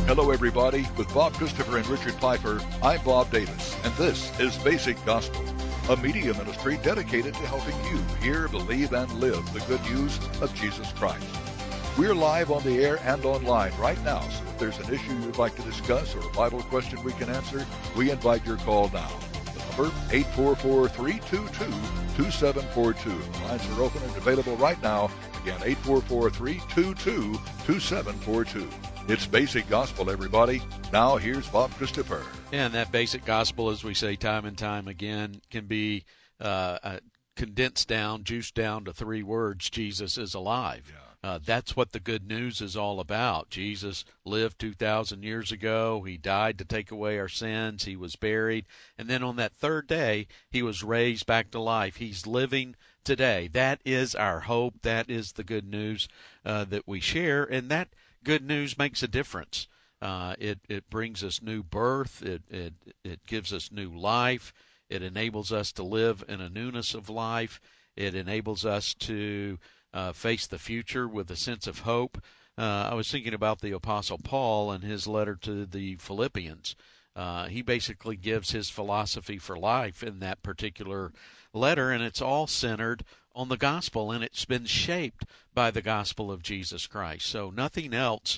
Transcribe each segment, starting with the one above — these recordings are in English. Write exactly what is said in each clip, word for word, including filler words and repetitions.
Hello, everybody. With Bob Christopher and Richard Piper, I'm Bob Davis, and this is Basic Gospel, a media ministry dedicated to helping you hear, believe, and live the good news of Jesus Christ. We're live on the air and online right now, so if there's an issue you'd like to discuss or a Bible question we can answer, we invite your call now. The number, eight four four, three two two, two seven four two. The lines are open and available right now. Again, eight four four, three two two, two seven four two. It's Basic Gospel, everybody. Now here's Bob Christopher. And that basic gospel, as we say time and time again, can be uh, uh, condensed down, juiced down to three words: Jesus is alive. Yeah. Uh, that's what the good news is all about. Jesus lived two thousand years ago. He died to take away our sins. He was buried. And then on that third day, he was raised back to life. He's living today. That is our hope. That is the good news uh, that we share. And that good news makes a difference. Uh, it it brings us new birth. It it it gives us new life. It enables us to live in a newness of life. It enables us to uh, face the future with a sense of hope. Uh, I was thinking about the Apostle Paul and his letter to the Philippians. Uh, he basically gives his philosophy for life in that particular letter, and it's all centered on the gospel, and it's been shaped by the gospel of Jesus Christ. So nothing else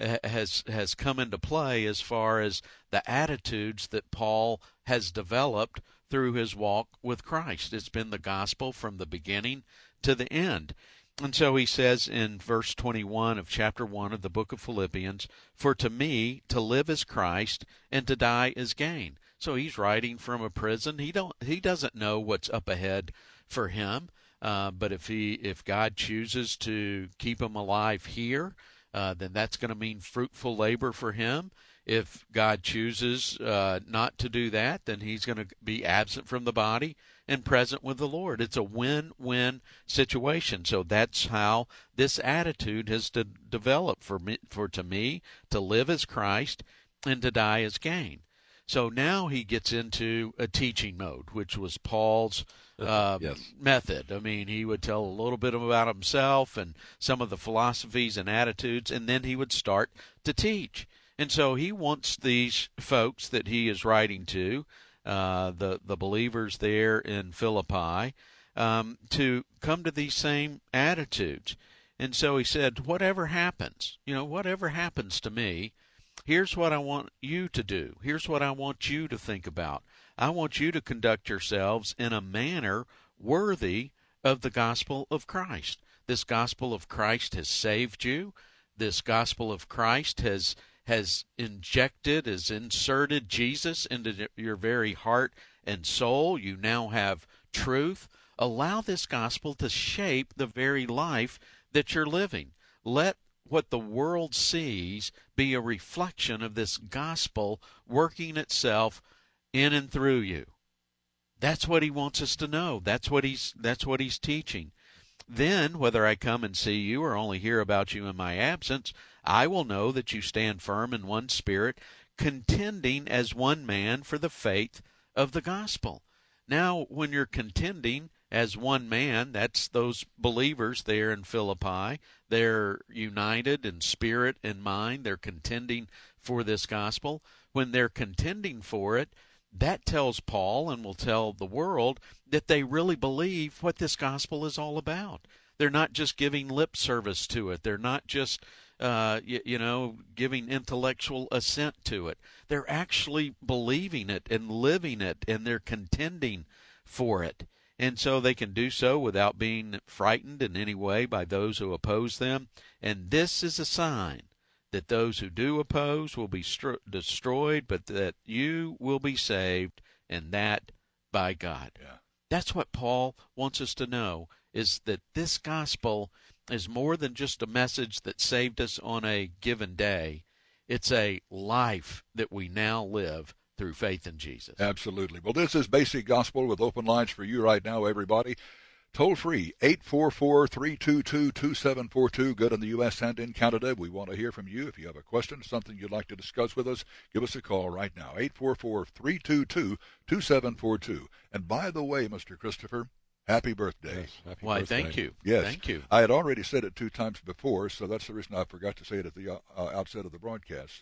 has has come into play as far as the attitudes that Paul has developed through his walk with Christ. It's been the gospel from the beginning to the end. And so he says in verse twenty-one of chapter one of the book of Philippians, "For to me to live is Christ, and to die is gain." So he's writing from a prison. He don't he doesn't know what's up ahead for him. Uh, but if he, if God chooses to keep him alive here, uh, then that's going to mean fruitful labor for him. If God chooses uh, not to do that, then he's going to be absent from the body and present with the Lord. It's a win-win situation. So that's how this attitude has de- developed for me. For to me, to live as Christ and to die as gain. So now he gets into a teaching mode, which was Paul's uh, yes. method. I mean, he would tell a little bit about himself and some of the philosophies and attitudes, and then he would start to teach. And so he wants these folks that he is writing to, uh, the, the believers there in Philippi, um, to come to these same attitudes. And so he said, whatever happens, you know, whatever happens to me, here's what I want you to do. Here's what I want you to think about. I want you to conduct yourselves in a manner worthy of the gospel of Christ. This gospel of Christ has saved you. This gospel of Christ has has injected, has inserted Jesus into your very heart and soul. You now have truth. Allow this gospel to shape the very life that you're living. Let what the world sees be a reflection of this gospel working itself in and through you. That's what he wants us to know. That's what he's that's what he's teaching. Then, whether I come and see you or only hear about you in my absence, I will know that you stand firm in one spirit, contending as one man for the faith of the gospel. Now, when you're contending as one man, that's those believers there in Philippi. They're united in spirit and mind. They're contending for this gospel. When they're contending for it, that tells Paul and will tell the world that they really believe what this gospel is all about. They're not just giving lip service to it. They're not just, uh, you, you know, giving intellectual assent to it. They're actually believing it and living it, and they're contending for it. And so they can do so without being frightened in any way by those who oppose them. And this is a sign that those who do oppose will be stro- destroyed, but that you will be saved, and that by God. Yeah. That's what Paul wants us to know, is that this gospel is more than just a message that saved us on a given day. It's a life that we now live through faith in Jesus. Absolutely. Well, this is Basic Gospel with open lines for you right now, everybody. Toll free, eight four four, three two two, two seven four two, good in the U S and in Canada. We want to hear from you. If you have a question, something you'd like to discuss with us, give us a call right now, eight four four, three two two, two seven four two. And by the way, Mister Christopher, happy birthday. Yes, happy Why, birthday. Thank you. Yes. Thank you. I had already said it two times before, so that's the reason I forgot to say it at the uh, outset of the broadcast. So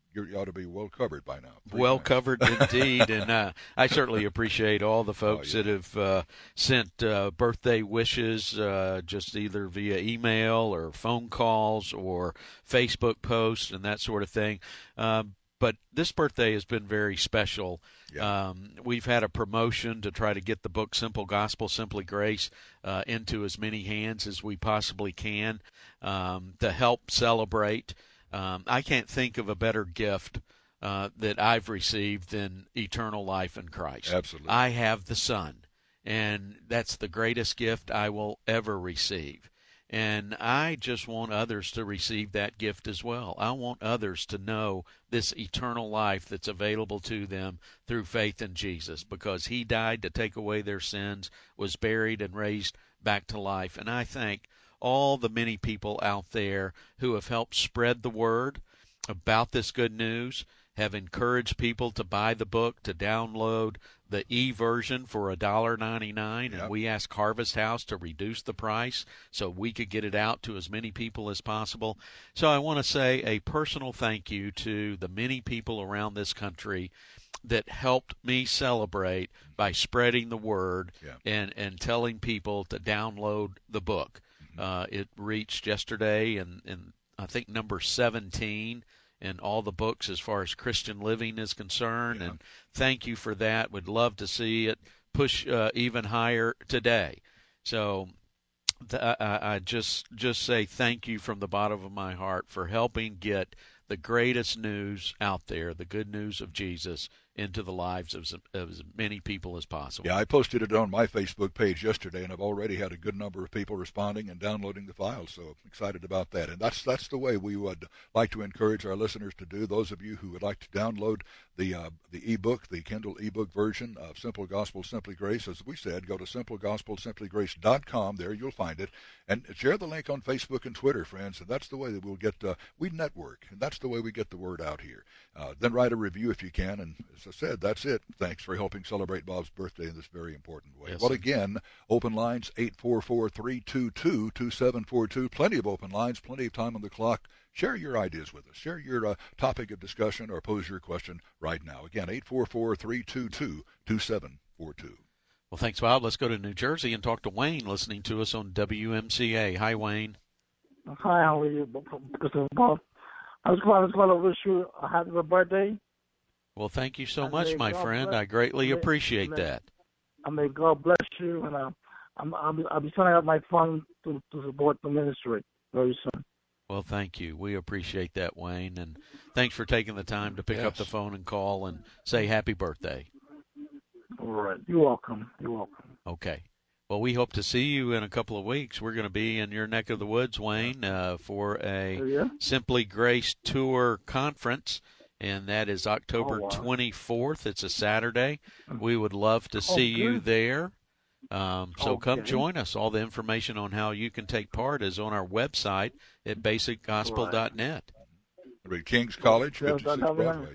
you ought to be well covered by now. Three well times. covered indeed, and uh, I certainly appreciate all the folks oh, yeah. that have uh, sent uh, birthday wishes, uh, just either via email or phone calls or Facebook posts and that sort of thing. Um, but this birthday has been very special. Yeah. Um, we've had a promotion to try to get the book Simple Gospel, Simply Grace uh, into as many hands as we possibly can um, to help celebrate. Um, I can't think of a better gift uh, that I've received than eternal life in Christ. Absolutely. I have the Son, and that's the greatest gift I will ever receive. And I just want others to receive that gift as well. I want others to know this eternal life that's available to them through faith in Jesus, because he died to take away their sins, was buried and raised back to life. And I thank all the many people out there who have helped spread the word about this good news, have encouraged people to buy the book, to download the e-version for one dollar and ninety-nine cents, and yep. we asked Harvest House to reduce the price so we could get it out to as many people as possible. So I want to say a personal thank you to the many people around this country that helped me celebrate by spreading the word yeah. and, and telling people to download the book. Mm-hmm. Uh, it reached yesterday and, and I think number seventeen in all the books as far as Christian living is concerned. Yeah. And thank you for that. Would love to see it push uh, even higher today. So th- I, I just just say thank you from the bottom of my heart for helping get the greatest news out there, the good news of Jesus, into the lives of, of as many people as possible. Yeah, I posted it on my Facebook page yesterday, and I've already had a good number of people responding and downloading the file, so I'm excited about that. And that's that's the way we would like to encourage our listeners to do. Those of you who would like to download the uh, the ebook, the Kindle ebook version of Simple Gospel, Simply Grace, as we said, go to simple gospel simply grace dot com. There you'll find it. And share the link on Facebook and Twitter, friends, and that's the way that we'll get, uh, we network, and that's the way we get the word out here. Uh, then write a review if you can, and as I said, that's it. Thanks for helping celebrate Bob's birthday in this very important way. Yes, well, sir. Again, open lines, eight four four, three two two, two seven four two. Plenty of open lines, plenty of time on the clock. Share your ideas with us. Share your uh, topic of discussion or pose your question right now. Again, eight four four, three two two, two seven four two. Well, thanks, Bob. Let's go to New Jersey and talk to Wayne, listening to us on W M C A. Hi, Wayne. Hi, how are you, Bob? I was going to wish you a happy birthday. Well, thank you so and much, my God friend. Bless, I greatly may, appreciate may, that. And may God bless you, and uh, I'm, I'll, be, I'll be sending out my fund to, to support the ministry very soon. Well, thank you. We appreciate that, Wayne, and thanks for taking the time to pick yes. up the phone and call and say happy birthday. All right. You're welcome. You're welcome. Okay. Well, we hope to see you in a couple of weeks. We're going to be in your neck of the woods, Wayne, uh, for a oh, yeah? Simply Grace Tour conference, and that is October oh, wow. twenty-fourth. It's a Saturday. We would love to see oh, you there. Um, so okay. come join us. All the information on how you can take part is on our website at basic gospel dot net. Right. King's College, fifty-six Broadway.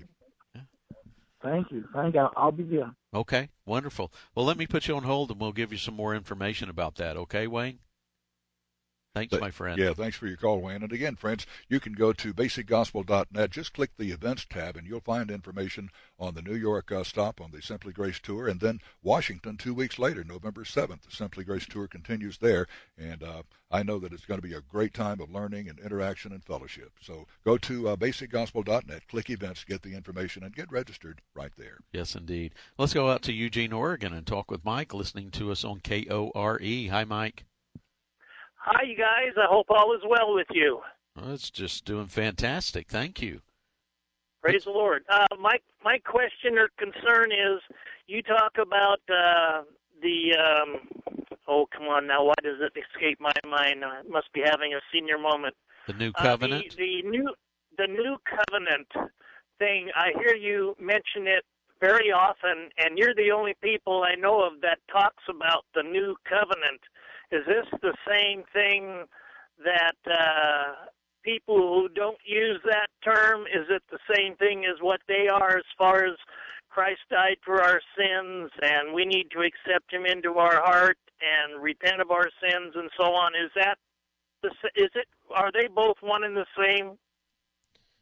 Thank you. Thank you. I'll be there. Okay, wonderful. Well, let me put you on hold, and we'll give you some more information about that. Okay, Wayne? Thanks, but, my friend. Yeah, thanks for your call, Wayne. And again, friends, you can go to basic gospel dot net. Just click the events tab, and you'll find information on the New York uh, stop on the Simply Grace Tour. And then Washington two weeks later, November seventh, the Simply Grace Tour continues there. And uh, I know that it's going to be a great time of learning and interaction and fellowship. So go to uh, basic gospel dot net, click events, get the information, and get registered right there. Yes, indeed. Let's go out to Eugene, Oregon, and talk with Mike, listening to us on K O R E. Hi, Mike. Hi, you guys. I hope all is well with you. Well, it's just doing fantastic. Thank you. Praise the Lord. Uh, my my question or concern is, you talk about uh, the, um, oh, come on now, why does it escape my mind? I must be having a senior moment. The new covenant? Uh, the, the new the new covenant thing, I hear you mention it very often, and you're the only people I know of that talks about the new covenant. Is this the same thing that uh, people who don't use that term, is it the same thing as what they are as far as Christ died for our sins and we need to accept him into our heart and repent of our sins and so on? Is that, the, is it, are they both one and the same?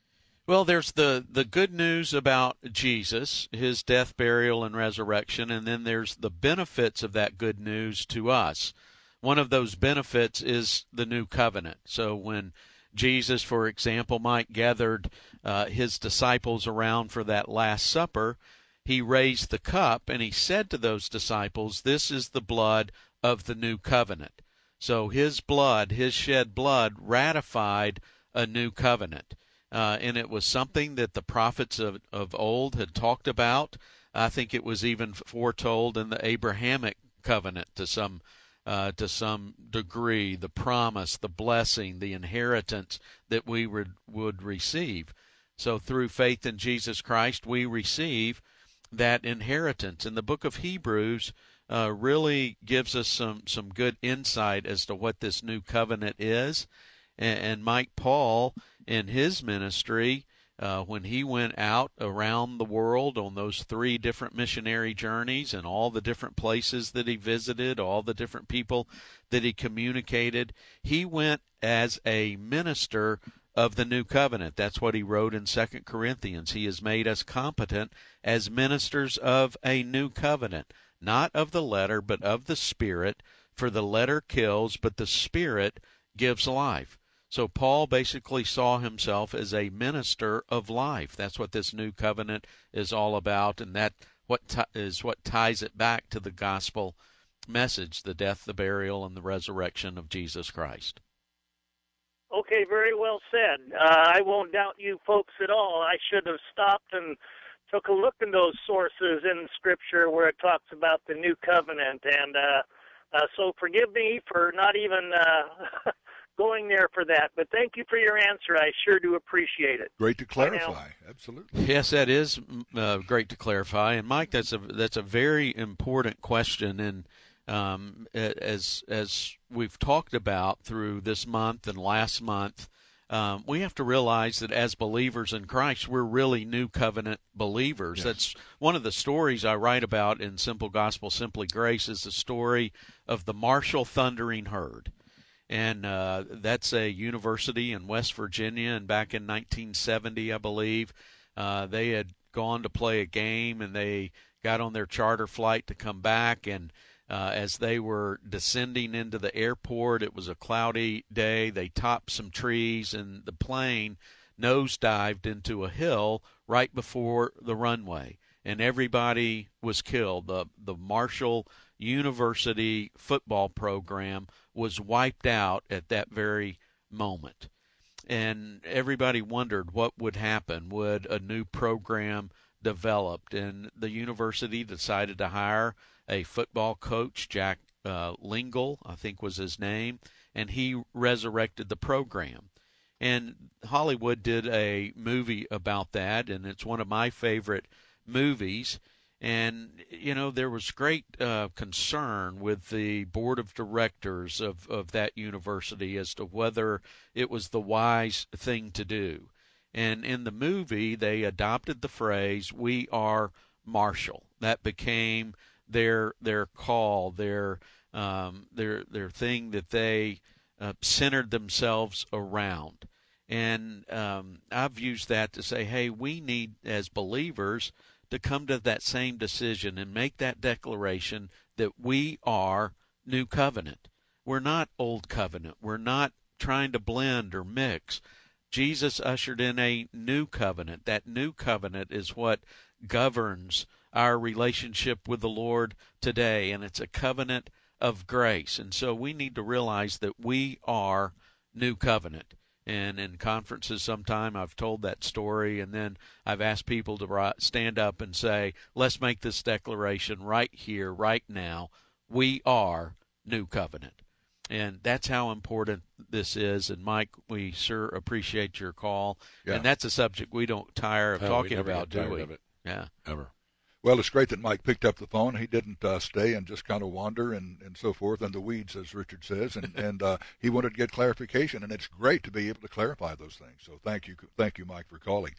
Well, there's the, the good news about Jesus, his death, burial, and resurrection, and then there's the benefits of that good news to us. One of those benefits is the new covenant. So when Jesus, for example, Mike, gathered uh, his disciples around for that Last Supper, he raised the cup and he said to those disciples, "This is the blood of the new covenant." So his blood, his shed blood, ratified a new covenant. Uh, and it was something that the prophets of, of old had talked about. I think it was even foretold in the Abrahamic covenant to some uh, to some degree, the promise, the blessing, the inheritance that we would, would receive. So through faith in Jesus Christ, we receive that inheritance. And the book of Hebrews uh, really gives us some, some good insight as to what this new covenant is. And, and Mike Paul, in his ministry, uh, when he went out around the world on those three different missionary journeys and all the different places that he visited, all the different people that he communicated, he went as a minister of the new covenant. That's what he wrote in Second Corinthians. He has made us competent as ministers of a new covenant, not of the letter, but of the Spirit. For the letter kills, but the Spirit gives life. So Paul basically saw himself as a minister of life. That's what this new covenant is all about, and that what t- is what ties it back to the gospel message, the death, the burial, and the resurrection of Jesus Christ. Okay, very well said. Uh, I won't doubt you folks at all. I should have stopped and took a look in those sources in Scripture where it talks about the new covenant, and uh, uh, so forgive me for not even uh, going there for that, but thank you for your answer. I sure do appreciate it. Great to clarify. Absolutely. Yes, that is uh, great to clarify. And Mike, that's a that's a very important question. And um, as as we've talked about through this month and last month, um, we have to realize that as believers in Christ, we're really new covenant believers. Yes. That's one of the stories I write about in Simple Gospel, Simply Grace, is the story of the Marshall Thundering Herd. And uh, that's a university in West Virginia, and back in nineteen seventy, I believe, uh, they had gone to play a game, and they got on their charter flight to come back, and uh, as they were descending into the airport, it was a cloudy day, they topped some trees, and the plane nosedived into a hill right before the runway, and everybody was killed. The, the Marshall University football program was wiped out at that very moment. And everybody wondered what would happen. Would a new program develop? And the university decided to hire a football coach, Jack uh, Lingle, I think was his name, and he resurrected the program. And Hollywood did a movie about that, and it's one of my favorite movies. And, you know, there was great uh, concern with the board of directors of, of that university as to whether it was the wise thing to do. And in the movie, they adopted the phrase, "We are Marshall." That became their their call, their um, their their thing that they uh, centered themselves around. And um, I've used that to say, hey, we need, as believers, to come to that same decision and make that declaration that we are new covenant. We're not old covenant. We're not trying to blend or mix. Jesus ushered in a new covenant. That new covenant is what governs our relationship with the Lord today, and it's a covenant of grace. And so we need to realize that we are new covenant. And in conferences sometime I've told that story, and then I've asked people to stand up and say, let's make this declaration right here, right now. We are new covenant. And that's how important this is. And, Mike, we sure appreciate your call. Yeah. And that's a subject we don't tire of no, talking about, do we? Of it. Yeah. Ever. Well, it's great that Mike picked up the phone. He didn't uh, stay and just kind of wander and, and so forth in the weeds, as Richard says, and, and uh, he wanted to get clarification, and it's great to be able to clarify those things. So thank you, thank you, Mike, for calling.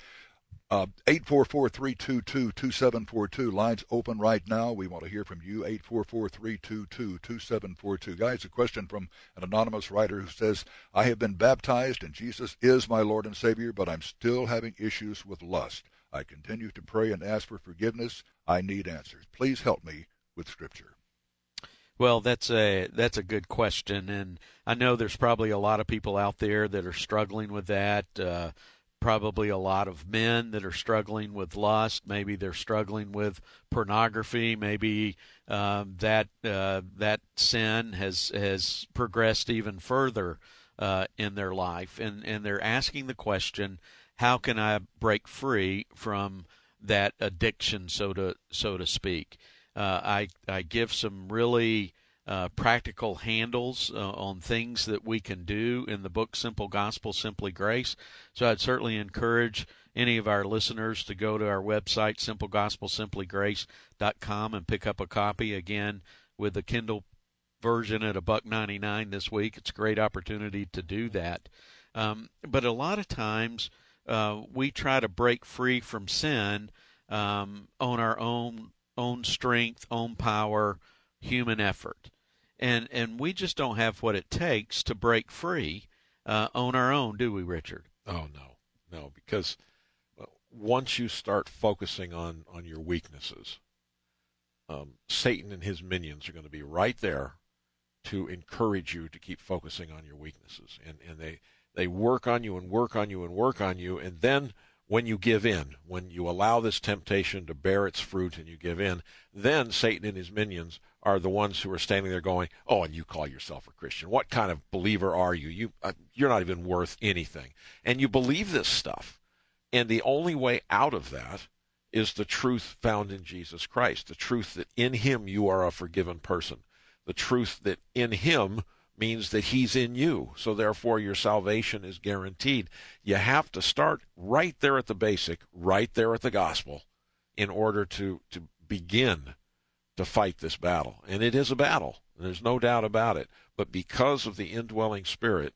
Uh, eight four four, three two two, two seven four two. Lines open right now. We want to hear from you. eight four four, three two two, two seven four two. Guys, a question from an anonymous writer who says, I have been baptized and Jesus is my Lord and Savior, but I'm still having issues with lust. I continue to pray and ask for forgiveness. I need answers. Please help me with Scripture. Well, that's a that's a good question, and I know there's probably a lot of people out there that are struggling with that. Uh, probably a lot of men that are struggling with lust. Maybe they're struggling with pornography. Maybe um, that uh, that sin has has progressed even further uh, in their life, and and they're asking the question, how can I break free from that addiction, so to so to speak? Uh, I I give some really uh, practical handles uh, on things that we can do in the book Simple Gospel, Simply Grace. So I'd certainly encourage any of our listeners to go to our website, simple gospel simply grace dot com, and pick up a copy. Again, with the Kindle version at a buck ninety-nine this week. It's a great opportunity to do that. Um, but a lot of times uh, we try to break free from sin um, on our own own strength, own power, human effort. And and we just don't have what it takes to break free uh, on our own, do we, Richard? Oh, no. No, because once you start focusing on, on your weaknesses, um, Satan and his minions are going to be right there to encourage you to keep focusing on your weaknesses. And, and they, they work on you and work on you and work on you, and then when you give in, when you allow this temptation to bear its fruit and you give in, then Satan and his minions are the ones who are standing there going, oh, and you call yourself a Christian. What kind of believer are you? you uh, you're not even worth anything. And you believe this stuff. And the only way out of that is the truth found in Jesus Christ, the truth that in him you are a forgiven person, the truth that in him means that he's in you, so therefore your salvation is guaranteed. You have to start right there at the basic, right there at the gospel, in order to, to begin to fight this battle. And it is a battle, there's no doubt about it. But because of the indwelling Spirit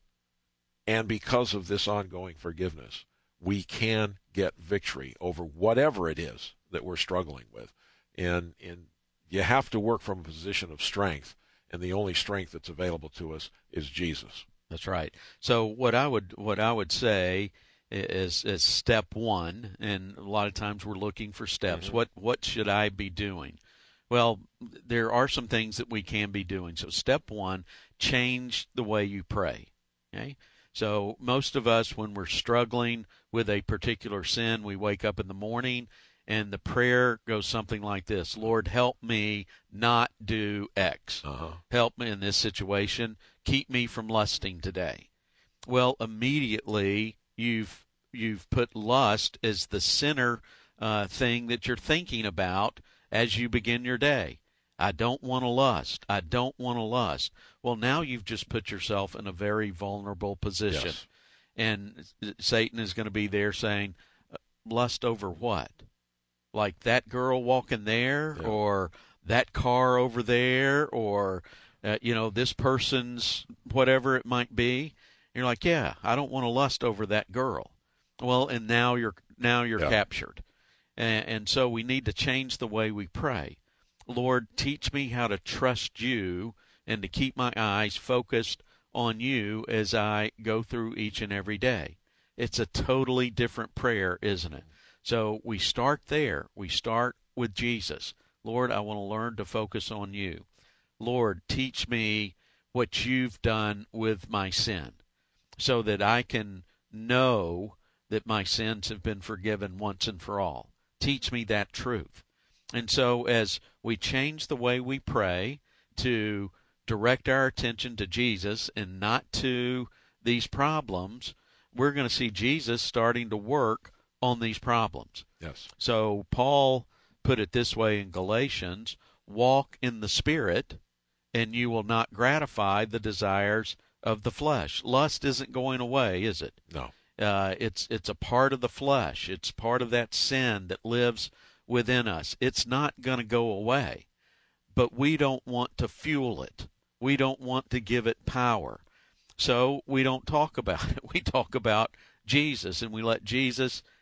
and because of this ongoing forgiveness, we can get victory over whatever it is that we're struggling with. And, and you have to work from a position of strength. And the only strength that's available to us is Jesus. That's right. So what I would what I would say is, is step one, and a lot of times we're looking for steps. Mm-hmm. What what should I be doing? Well, there are some things that we can be doing. So step one, change the way you pray. Okay? So most of us, when we're struggling with a particular sin, we wake up in the morning and the prayer goes something like this: Lord, help me not do X. Uh-huh. Help me in this situation. Keep me from lusting today. Well, immediately you've you've put lust as the center uh, thing that you're thinking about as you begin your day. I don't want to lust. I don't want to lust. Well, now you've just put yourself in a very vulnerable position. Yes. And Satan is going to be there saying, lust over what? Like that girl walking there, yeah. or that car over there, or, uh, you know, this person's whatever it might be. And you're like, yeah, I don't want to lust over that girl. Well, and now you're now you're yeah. captured. And, and so we need to change the way we pray. Lord, teach me how to trust you and to keep my eyes focused on you as I go through each and every day. It's a totally different prayer, isn't it? So we start there. We start with Jesus. Lord, I want to learn to focus on you. Lord, teach me what you've done with my sin so that I can know that my sins have been forgiven once and for all. Teach me that truth. And so as we change the way we pray to direct our attention to Jesus and not to these problems, we're going to see Jesus starting to work on these problems. Yes. So Paul put it this way in Galatians: walk in the Spirit, and you will not gratify the desires of the flesh. Lust isn't going away, is it? No. Uh, it's it's a part of the flesh. It's part of that sin that lives within us. It's not going to go away, but we don't want to fuel it. We don't want to give it power. So we don't talk about it. We talk about Jesus, and we let Jesus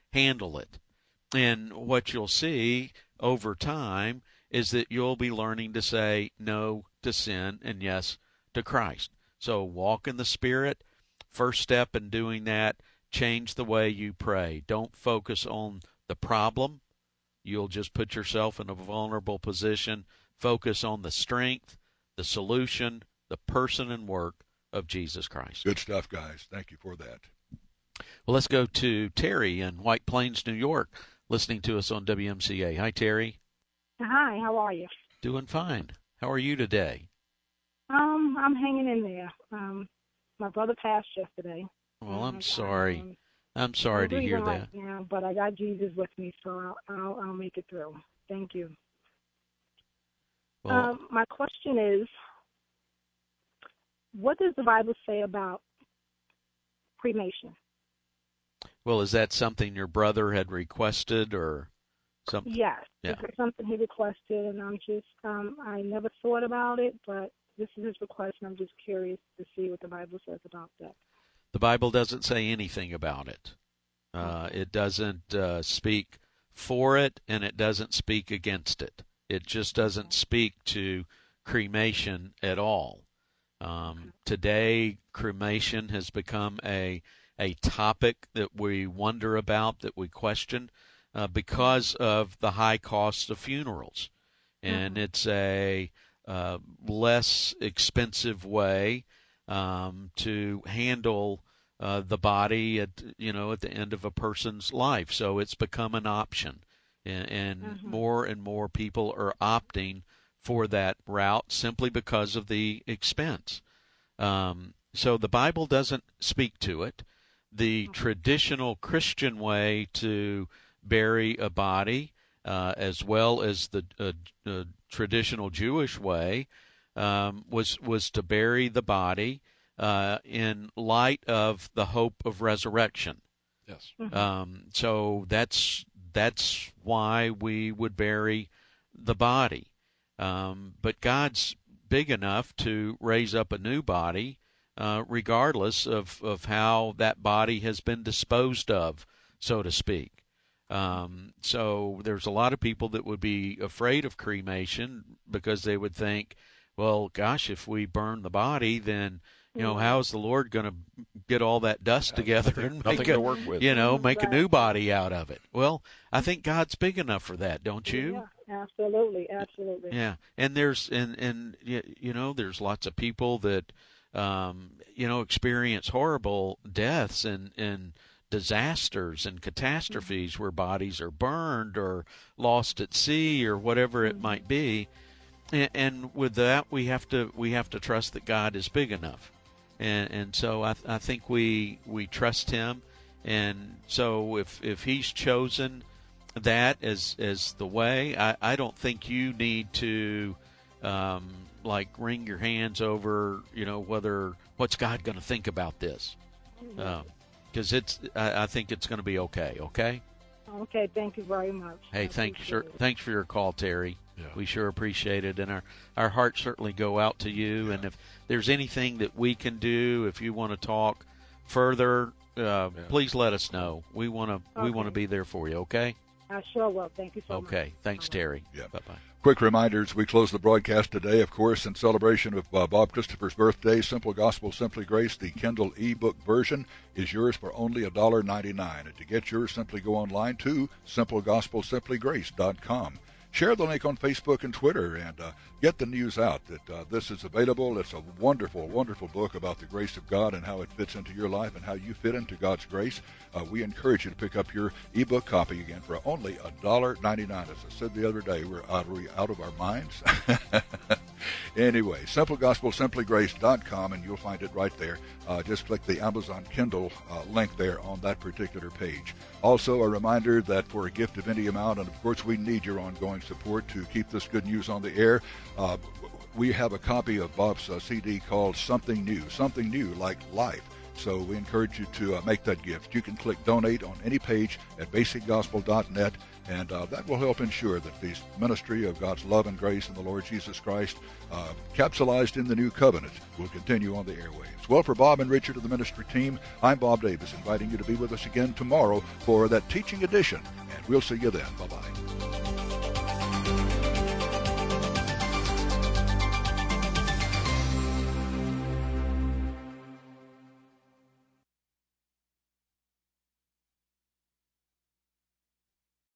handle it. And what you'll see over time is that you'll be learning to say no to sin and yes to Christ. So walk in the Spirit. First step in doing that, change the way you pray. Don't focus on the problem. You'll just put yourself in a vulnerable position. Focus on the strength, the solution, the person and work of Jesus Christ. Good stuff, guys. Thank you for that. Well, let's go to Terry in White Plains, New York, listening to us on W M C A. Hi, Terry. Hi, how are you? Doing fine. How are you today? Um, I'm hanging in there. Um, my brother passed yesterday. Well, I'm and, sorry. Um, I'm sorry I'm to hear right that. now, but I got Jesus with me, so I'll, I'll, I'll make it through. Thank you. Well, um, my question is, what does the Bible say about cremation? well, is that something your brother had requested or something? Yes, Yeah. it's something he requested, and I'm just, um, I never thought about it, but this is his request, and I'm just curious to see what the Bible says about that. The Bible doesn't say anything about it. Uh, it doesn't uh, speak for it, and it doesn't speak against it. It just doesn't speak to cremation at all. Um, today, cremation has become a a topic that we wonder about, that we question, uh, because of the high cost of funerals. And Mhm. it's a uh, less expensive way um, to handle uh, the body at you know at the end of a person's life. So it's become an option, and, and Mhm. more and more people are opting for that route simply because of the expense. Um, so the Bible doesn't speak to it. The traditional Christian way to bury a body, uh, as well as the uh, uh, traditional Jewish way, um, was was to bury the body uh, in light of the hope of resurrection. Yes. Um, so that's that's why we would bury the body. Um, but God's big enough to raise up a new body, uh, regardless of, of how that body has been disposed of, so to speak. Um, so there's a lot of people that would be afraid of cremation because they would think, well, gosh, if we burn the body, then you know, how is the Lord going to get all that dust together nothing, and nothing make to a, work with. you know, make a Right. new body out of it? Well, I think God's big enough for that, don't you? Yeah, absolutely, absolutely. Yeah, and there's and and y- you know, there's lots of people that um, you know experience horrible deaths and and disasters and catastrophes Mm-hmm. where bodies are burned or lost at sea or whatever it Mm-hmm. might be. And, and with that, we have to we have to trust that God is big enough, and and so I I think we we trust Him, and so if if He's chosen that as as the way, I, I don't think you need to um, like wring your hands over you know whether what's God going to think about this, because it's I, I think it's going to be okay. Okay. Okay, thank you very much. Hey, I thank you, sir. appreciate it. Thanks for your call, Terry. Yeah. We sure appreciate it, and our, our hearts certainly go out to you. And if there's anything that we can do, if you want to talk further, uh, please let us know. We want to we Okay. want to be there for you. Okay. I sure will. Thank you so much. Okay. Thanks, Terry. Yeah. Bye bye. Quick reminders, we close the broadcast today, of course, in celebration of uh, Bob Christopher's birthday. Simple Gospel, Simply Grace, the Kindle ebook version is yours for only one dollar and ninety-nine cents. And to get yours, simply go online to simple gospel simply grace dot com. Share the link on Facebook and Twitter, and uh, get the news out that uh, this is available. It's a wonderful, wonderful book about the grace of God and how it fits into your life and how you fit into God's grace. Uh, we encourage you to pick up your ebook copy again for only one dollar and ninety-nine cents. As I said the other day, we're out, are we out of our minds? Anyway, simple gospel simply grace dot com, and you'll find it right there. Uh, just click the Amazon Kindle uh, link there on that particular page. Also, a reminder that for a gift of any amount, and of course we need your ongoing support to keep this good news on the air, uh, we have a copy of Bob's uh, C D called Something New, Something New Like Life. So we encourage you to uh, make that gift. You can click Donate on any page at basic gospel dot net. And uh, that will help ensure that the ministry of God's love and grace in the Lord Jesus Christ, uh, capsulized in the new covenant, will continue on the airwaves. Well, for Bob and Richard of the ministry team, I'm Bob Davis, inviting you to be with us again tomorrow for that teaching edition. And we'll see you then. Bye-bye.